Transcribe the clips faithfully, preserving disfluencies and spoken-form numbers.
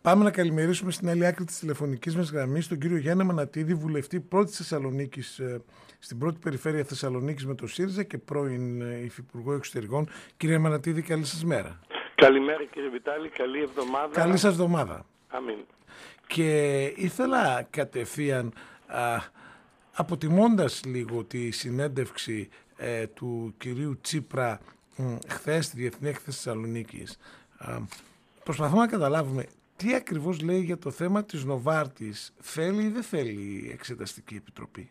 Πάμε να καλημερίσουμε στην άλλη άκρη της τηλεφωνικής μας γραμμής τον κύριο Γιάννη Μανατίδη, βουλευτή πρώτης Θεσσαλονίκης, στην πρώτη περιφέρεια Θεσσαλονίκης με το ΣΥΡΙΖΑ και πρώην υφυπουργό εξωτερικών. Κύριε Μανατίδη, καλή σας μέρα. Καλημέρα κύριε Βιτάλη, καλή εβδομάδα. Καλή σας εβδομάδα. Αμήν. Και ήθελα κατευθείαν, α, αποτιμώντας λίγο τη συνέντευξη ε, του κυρίου Τσίπρα μ, χθες στη Διεθνή Έκθεση Θεσσαλονίκης, α, προσπαθούμε να καταλάβουμε τι ακριβώς λέει για το θέμα της Νοβάρτης. Θέλει ή δεν θέλει η Εξεταστική Επιτροπή?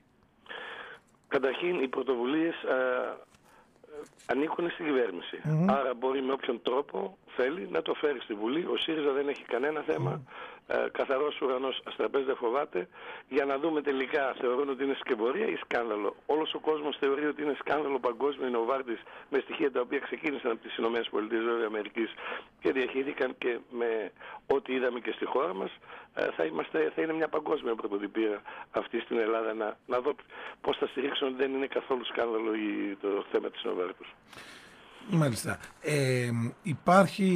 Καταρχήν οι πρωτοβουλίες α, ανήκουν στην κυβέρνηση. Mm-hmm. Άρα μπορεί με όποιον τρόπο θέλει να το φέρει στη Βουλή. Ο ΣΥΡΙΖΑ δεν έχει κανένα θέμα. Mm-hmm. Ε, καθαρός ουρανός, αστραπές δεν φοβάται. Για να δούμε τελικά, θεωρούν ότι είναι σκευωρία ή σκάνδαλο. Όλος ο κόσμος θεωρεί ότι είναι σκάνδαλο παγκόσμιο η Νοβάρτης, με στοιχεία τα οποία ξεκίνησαν από τις ΗΠΑ και διαχείριθηκαν, και με ό,τι είδαμε και στη χώρα μας, ε, θα, είμαστε, θα είναι μια παγκόσμια πρωτοτυπία αυτή στην Ελλάδα. Να, να δω πώς θα στηρίξουν ότι δεν είναι καθόλου σκάνδαλο η, το θέμα της Νοβάρτης. Μάλιστα. Ε, υπάρχει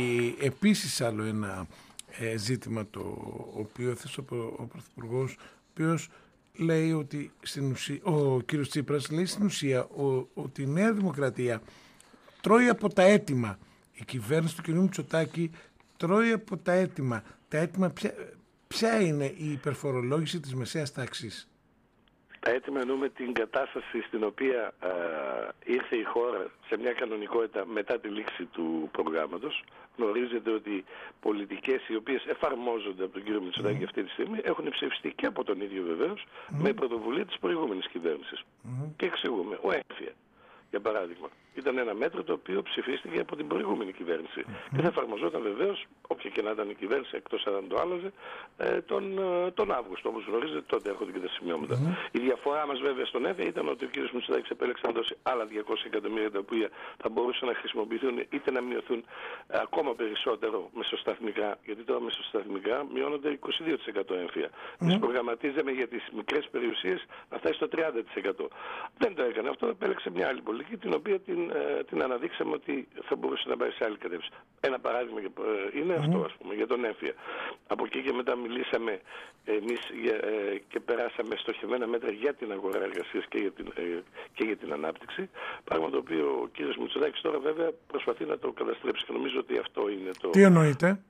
επίσης άλλο ένα ε, ζήτημα το οποίο έθεσε ο, ο Πρωθυπουργός, ο οποίος λέει ότι στην ουσία, ο κύριος Τσίπρας λέει στην ουσία ο, ότι η Νέα Δημοκρατία τρώει από τα αίτημα. Η κυβέρνηση του κ. Μητσοτάκη τρώει από τα αίτημα. Τα αίτημα ποια, ποια είναι η υπερφορολόγηση της μεσαίας τάξης? Τα αίτημα εννοούμε την κατάσταση στην οποία α, ήρθε η χώρα σε μια κανονικότητα μετά τη λήξη του προγράμματος. Γνωρίζετε ότι πολιτικές οι οποίες εφαρμόζονται από τον κύριο Μητσοτάκη mm. αυτή τη στιγμή έχουν ψηφιστεί και από τον ίδιο βεβαίως mm. με πρωτοβουλία της προηγούμενης κυβέρνησης. Mm. Και εξηγούμε, ο έμφυα, για παράδειγμα, ήταν ένα μέτρο το οποίο ψηφίστηκε από την προηγούμενη κυβέρνηση mm-hmm. και θα εφαρμοζόταν βεβαίως, όποια και να ήταν η κυβέρνηση, εκτός αν το άλλαζε, ε, τον, τον Αύγουστο. Όπως γνωρίζετε, τότε έρχονται και τα σημειώματα. Mm-hmm. Η διαφορά μας βέβαια στον ΕΦΕ ήταν ότι ο κ. Μητσοτάκης επέλεξε να δώσει άλλα διακόσια εκατομμύρια, τα οποία θα μπορούσαν να χρησιμοποιηθούν είτε να μειωθούν ε, ακόμα περισσότερο μεσοσταθμικά, γιατί τώρα μεσοσταθμικά μειώνονται είκοσι δύο τοις εκατό έμφυα. Mm-hmm. Προγραμματίζαμε για τις μικρές περιουσίες να φτάσει στο τριάντα τοις εκατό. Δεν το έκανε αυτό, επέλεξε μια άλλη πολιτική, την οποία την την αναδείξαμε ότι θα μπορούσε να πάει σε άλλη κατεύθυνση. Ένα παράδειγμα είναι mm. αυτό, ας πούμε, για τον έμφυα. Από εκεί και μετά μιλήσαμε εμείς και περάσαμε στοχευμένα μέτρα για την αγορά εργασίας και για την, και για την ανάπτυξη. Πράγμα το οποίο ο κύριος Μητσοτάκης τώρα βέβαια προσπαθεί να το καταστρέψει και νομίζω ότι αυτό είναι το... Τι εννοείται?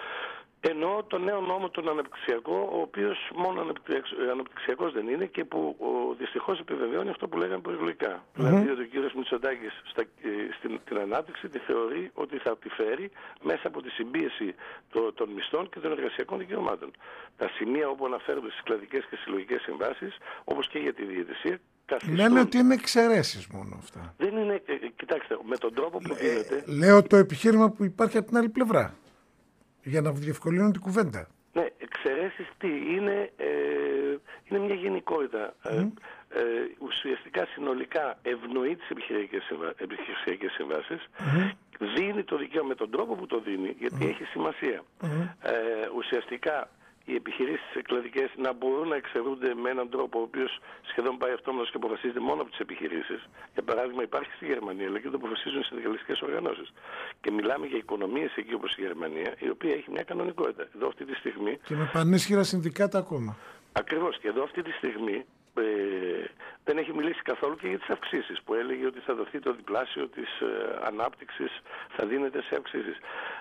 Εννοώ το νέο νόμο τον αναπτυξιακό, ο οποίος μόνο αναπτυξιακός δεν είναι και που δυστυχώς επιβεβαιώνει αυτό που λέγαμε προεκλογικά. Mm-hmm. Δηλαδή ότι ο κύριος Μητσοτάκης στα, στην την ανάπτυξη τη θεωρεί ότι θα τη φέρει μέσα από τη συμπίεση το, των μισθών και των εργασιακών δικαιωμάτων. Τα σημεία όπου αναφέρονται στις κλαδικές και συλλογικές συμβάσεις, όπως και για τη διαιτησία, καθιστούν... Λένε ότι είναι εξαιρέσεις μόνο αυτά. Δεν είναι, ε, κοιτάξτε, με τον τρόπο που ε, γίνεται... Λέω το επιχείρημα που υπάρχει από την άλλη πλευρά, για να διευκολύνω την κουβέντα. Ναι, εξαιρέσεις τι είναι, ε, είναι μια γενικότητα. Mm. Ε, ε, ουσιαστικά συνολικά ευνοεί τις επιχειρησιακές συμβάσεις, mm. δίνει το δικαίωμα με τον τρόπο που το δίνει, γιατί mm. έχει σημασία. Mm. Ε, ουσιαστικά οι επιχειρήσεις κλαδικές να μπορούν να εξαιρούνται με έναν τρόπο ο οποίος σχεδόν πάει αυτόματος και αποφασίζεται μόνο από τις επιχειρήσεις. Για παράδειγμα, υπάρχει στη Γερμανία, αλλά και το αποφασίζουν οι συνδικαλιστικές οργανώσεις. Και μιλάμε για οικονομίες εκεί όπως η Γερμανία, η οποία έχει μια κανονικότητα. Εδώ αυτή τη στιγμή. Και με πανίσχυρα συνδικάτα ακόμα. Ακριβώς. Και εδώ αυτή τη στιγμή ε, δεν έχει μιλήσει καθόλου και για τις αυξήσεις, που έλεγε ότι θα δοθεί το διπλάσιο της ε, ανάπτυξης, θα δίνεται σε αυξήσεις.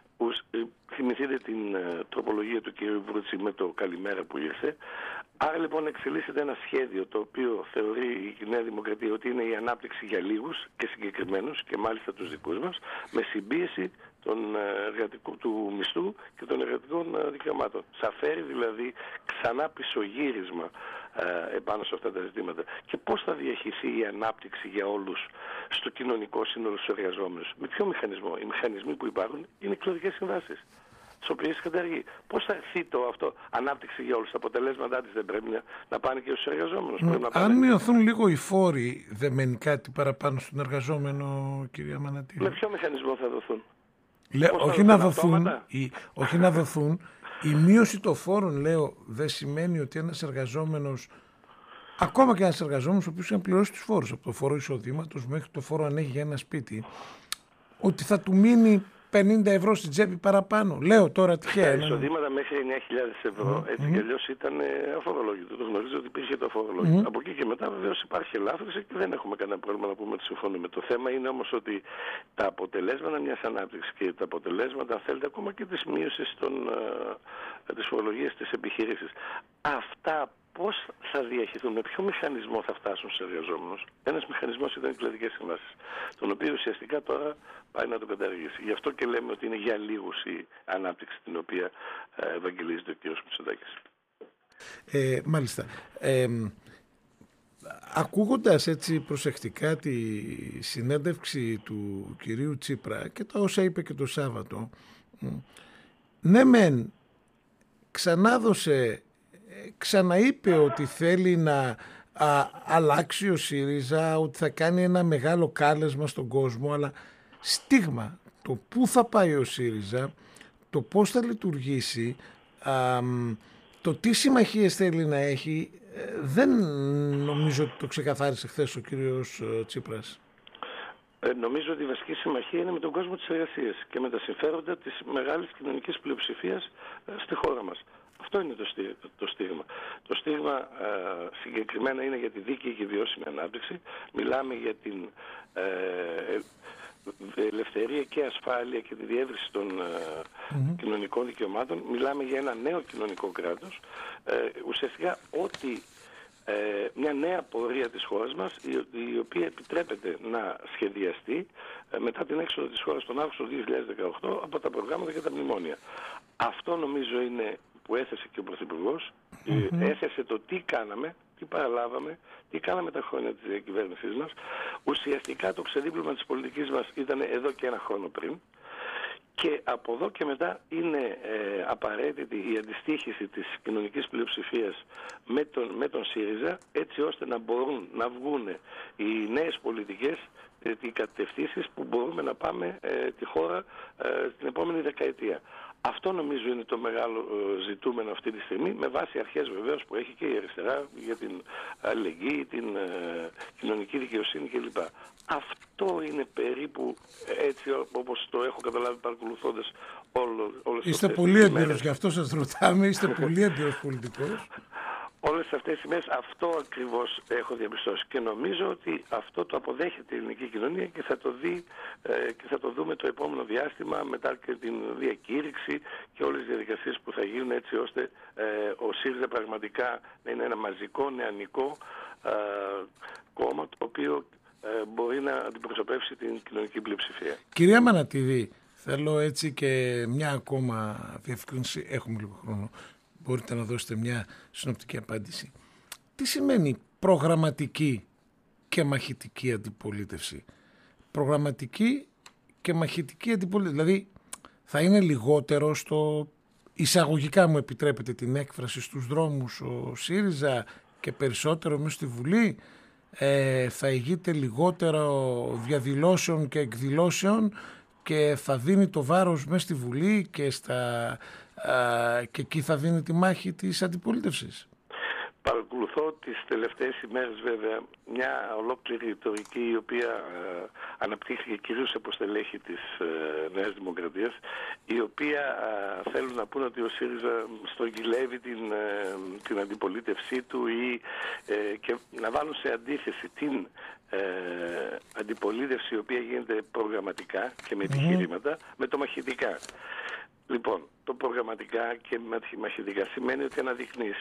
Ε, θυμηθείτε την ε, τροπολογία του κ. Βρούτση με το καλημέρα που ήρθε. Άρα λοιπόν εξελίσσεται ένα σχέδιο το οποίο θεωρεί η Νέα Δημοκρατία ότι είναι η ανάπτυξη για λίγους και συγκεκριμένους και μάλιστα τους δικούς μας, με συμπίεση των εργατικού, του μισθού και των εργατικών δικαιωμάτων. Θα φέρει δηλαδή ξανά πισωγύρισμα ε, επάνω σε αυτά τα ζητήματα. Και πώς θα διαχειριστεί η ανάπτυξη για όλους στο κοινωνικό σύνολο στους εργαζόμενους? Με ποιο μηχανισμό? Οι μηχανισμοί που υπάρχουν είναι οι κλαδικές συμβάσεις, τις οποίες καταργεί. Πώς θα θέτω αυτό ανάπτυξη για όλους? Τα αποτελέσματά της δεν πρέπει να, να πάνε και στους εργαζόμενους? Mm, να πάνε... Αν μειωθούν λίγο οι φόροι, δεν μένει κάτι παραπάνω στον εργαζόμενο, κυρία Μανατίδη? Με ποιο μηχανισμό θα δοθούν? Λέ, όχι, να δοθούν, η, όχι να δοθούν. Η μείωση των φόρων, λέω, δεν σημαίνει ότι ένας εργαζόμενος, ακόμα και ένας εργαζόμενος ο οποίος έχει να πληρώσει τους φόρους, από το φόρο εισοδήματος μέχρι το φόρο αν έχει για ένα σπίτι, ότι θα του μείνει πενήντα ευρώ στην τσέπη παραπάνω. Λέω τώρα τυχαία. Τα εισοδήματα μέχρι εννιά χιλιάδες ευρώ, έτσι mm-hmm. κι αλλιώς ήταν αφορολόγητο. Το γνωρίζω ότι υπήρχε το αφορολόγητο. Mm-hmm. Από εκεί και μετά βεβαίως υπάρχει ελάφρυνση και δεν έχουμε κανένα πρόβλημα να πούμε ότι συμφωνούμε. Το θέμα είναι όμως ότι τα αποτελέσματα μιας ανάπτυξης και τα αποτελέσματα, αν θέλετε, ακόμα και της μείωσης της φορολογίας της επιχειρήσης, αυτά πώς θα διαχειριστούν, με ποιο μηχανισμό θα φτάσουν στους εργαζόμενους. Ένας μηχανισμός ήταν οι κλαδικές συμβάσεις, τον οποίο ουσιαστικά τώρα πάει να το καταργήσει. Γι' αυτό και λέμε ότι είναι για λίγους η ανάπτυξη την οποία ε, ευαγγελίζεται ο κ. Μητσοτάκης. Ε, μάλιστα. Ε, ακούγοντας έτσι προσεκτικά τη συνέντευξη του κυρίου Τσίπρα και τα όσα είπε και το Σάββατο, ναι μεν ξανάδωσε, ξαναείπε ότι θέλει να α, αλλάξει ο ΣΥΡΙΖΑ, ότι θα κάνει ένα μεγάλο κάλεσμα στον κόσμο, αλλά στίγμα το πού θα πάει ο ΣΥΡΙΖΑ, το πώς θα λειτουργήσει, α, το τι συμμαχίες θέλει να έχει, δεν νομίζω ότι το ξεκαθάρισε χθες ο κύριος Τσίπρας. Ε, νομίζω ότι η βασική συμμαχία είναι με τον κόσμο της εργασίας και με τα συμφέροντα της μεγάλης κοινωνικής πλειοψηφίας ε, στη χώρα μας. Αυτό είναι το, στή, το στίγμα. Το στίγμα ε, συγκεκριμένα είναι για τη δίκαιη και βιώσιμη ανάπτυξη. Μιλάμε για την ε, ελευθερία και ασφάλεια και τη διεύρυνση των ε, mm-hmm. κοινωνικών δικαιωμάτων. Μιλάμε για ένα νέο κοινωνικό κράτος. Ε, ουσιαστικά ότι ε, μια νέα πορεία της χώρας μας, η, η οποία επιτρέπεται να σχεδιαστεί ε, μετά την έξοδο της χώρας τον Αύγουστο δύο χιλιάδες δεκαοκτώ από τα προγράμματα και τα μνημόνια. Αυτό νομίζω είναι που έθεσε και ο Πρωθυπουργός. Mm-hmm. Έθεσε το τι κάναμε, τι παραλάβαμε, τι κάναμε τα χρόνια της διακυβέρνησής μας. Ουσιαστικά το ξεδίπλωμα της πολιτικής μας ήταν εδώ και ένα χρόνο πριν. Και από εδώ και μετά είναι ε, απαραίτητη η αντιστοίχηση της κοινωνικής πλειοψηφίας με τον, με τον ΣΥΡΙΖΑ, έτσι ώστε να μπορούν να βγουν οι νέες πολιτικές, ε, οι κατευθύνσεις που μπορούμε να πάμε ε, τη χώρα ε, την επόμενη δεκαετία. Αυτό νομίζω είναι το μεγάλο ε, ζητούμενο αυτή τη στιγμή, με βάση αρχές βεβαίως που έχει και η αριστερά για την αλληλεγγύη, την ε, κοινωνική δικαιοσύνη κλπ. Αυτό είναι περίπου έτσι όπως το έχω καταλάβει παρακολουθώντας όλο, όλες είστε αυτές πολύ τις έμπειρος, μέρες. γι' αυτό σας ρωτάμε, είστε πολύ έμπειρος πολιτικός. Όλες αυτές τις μέρες αυτό ακριβώς έχω διαπιστώσει και νομίζω ότι αυτό το αποδέχεται η ελληνική κοινωνία και θα το δει ε, και θα το δούμε το επόμενο διάστημα μετά και την διακήρυξη και όλες τις διαδικασίες που θα γίνουν, έτσι ώστε ε, ο ΣΥΡΙΖΑ πραγματικά να είναι ένα μαζικό νεανικό ε, κόμμα το οποίο ε, μπορεί να αντιπροσωπεύσει την κοινωνική πλειοψηφία. Κυρία Μανατίδη, θέλω έτσι και μια ακόμα διευκρίνηση, έχουμε λίγο χρόνο. Μπορείτε να δώσετε μια συνοπτική απάντηση. Τι σημαίνει προγραμματική και μαχητική αντιπολίτευση? Προγραμματική και μαχητική αντιπολίτευση. Δηλαδή θα είναι λιγότερο στο, εισαγωγικά μου επιτρέπετε την έκφραση, στους δρόμους ο ΣΥΡΙΖΑ και περισσότερο μέσα στη Βουλή? Ε, θα ηγείται λιγότερο διαδηλώσεων και εκδηλώσεων και θα δίνει το βάρος μέσα στη Βουλή και στα... Uh, και εκεί θα δίνει τη μάχη της αντιπολίτευσης. Παρακολουθώ τις τελευταίες ημέρες βέβαια μια ολόκληρη ρητορική η οποία uh, αναπτύχθηκε κυρίως από στελέχη της uh, Νέας Δημοκρατίας, η οποία uh, θέλουν να πούνε ότι ο ΣΥΡΙΖΑ στρογγυλεύει την, uh, την αντιπολίτευσή του ή uh, και να βάλουν σε αντίθεση την uh, αντιπολίτευση η οποία γίνεται προγραμματικά και με επιχειρήματα mm-hmm. με το μαχητικά. Λοιπόν, το προγραμματικά και μαχητικά σημαίνει ότι αναδεικνύεις.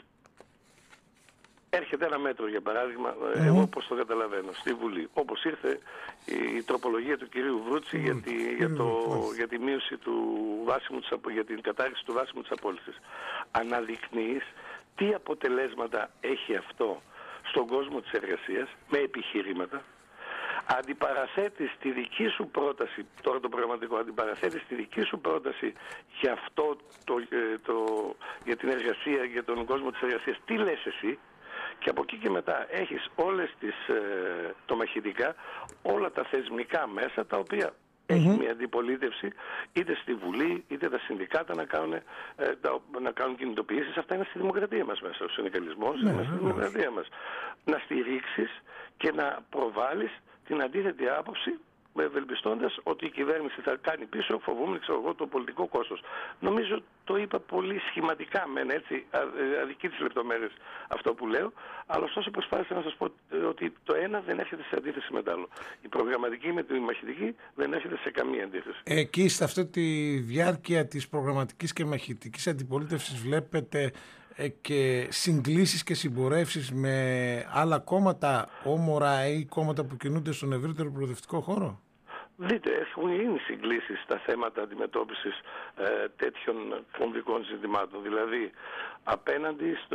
Έρχεται ένα μέτρο, για παράδειγμα, mm-hmm. εγώ όπως το καταλαβαίνω, στη Βουλή. Όπως ήρθε η, η τροπολογία του κυρίου Βρούτση mm-hmm. για, τη, mm-hmm. για, το, mm-hmm. για τη μείωση του βάσιμου, για την κατάργηση του βάσιμου της απόλυσης. Αναδεικνύεις τι αποτελέσματα έχει αυτό στον κόσμο της εργασίας, με επιχειρήματα. Αντιπαραθέτεις τη δική σου πρόταση, τώρα το προγραμματικό, αντιπαραθέτεις τη δική σου πρόταση για αυτό, το, το, για την εργασία, για τον κόσμο της εργασίας, τι λες εσύ, και από εκεί και μετά έχεις όλες τις, το μαχητικά, όλα τα θεσμικά μέσα, τα οποία mm-hmm. έχει μια αντιπολίτευση, είτε στη Βουλή, είτε τα συνδικάτα να κάνουν, ε, να κάνουν κινητοποιήσεις. Αυτά είναι στη δημοκρατία μας μέσα, ο συνδικαλισμός mm-hmm. είναι στη δημοκρατία μας. Να στηρίξεις και να προβάλλεις την αντίθετη άποψη ευελπιστώντας ότι η κυβέρνηση θα κάνει πίσω, φοβούμενη, ξέρω εγώ, το πολιτικό κόστος. Νομίζω το είπα πολύ σχηματικά, μεν έτσι, αδική τις λεπτομέρειες αυτό που λέω, αλλά ωστόσο προσπάθησα να σας πω ότι το ένα δεν έρχεται σε αντίθεση με το άλλο. Η προγραμματική με τη μαχητική δεν έρχεται σε καμία αντίθεση. Εκεί, σε αυτή τη διάρκεια της προγραμματικής και μαχητικής αντιπολίτευσης, βλέπετε και συγκλήσεις και συμπορεύσεις με άλλα κόμματα όμορα ή κόμματα που κινούνται στον ευρύτερο προοδευτικό χώρο? Δείτε, έχουν γίνει συγκλήσεις στα θέματα αντιμετώπισης ε, τέτοιων κομβικών ζητημάτων. Δηλαδή, απέναντι στο,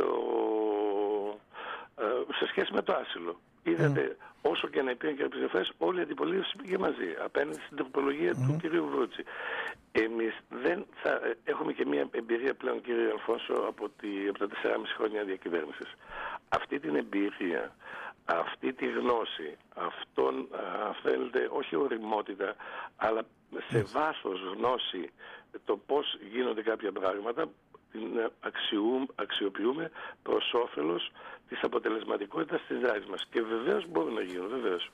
ε, σε σχέση με το άσυλο. Είδατε, mm. όσο και να υπήρχαν και επιστροφές, όλη η αντιπολίτευση πήγε μαζί, απέναντι στην τροπολογία mm. του κ. Βρούτση. Εμείς δεν θα, έχουμε και μια εμπειρία πλέον, κύριε Αλφόνσο, από, τη, από τα τεσσεράμισι χρόνια διακυβέρνησης. Αυτή την εμπειρία, αυτή τη γνώση, αυτόν, θέλετε, όχι οριμότητα, αλλά σε βάθος γνώση το πώς γίνονται κάποια πράγματα, την αξιοποιούμε προς όφελος της αποτελεσματικότητας της δράσης μας. Και βεβαίως μπορούν να γίνουν, βεβαίως.